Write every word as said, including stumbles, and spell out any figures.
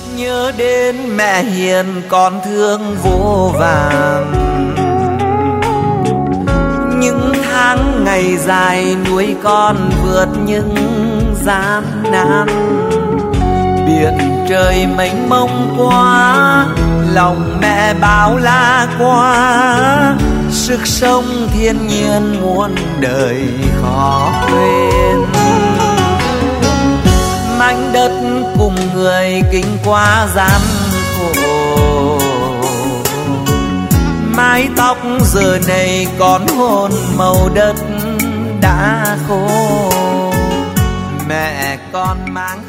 Nhớ đến mẹ hiền con thương vô vàn, những tháng ngày dài nuôi con vượt những gian nan. Biển trời mênh mông quá, lòng mẹ bao la quá, sức sống thiên nhiên muôn đời khó quên. Mảnh đất cùng người kinh qua gian khổ, mái tóc giờ này còn hồn màu đất đã khô. Mẹ con mang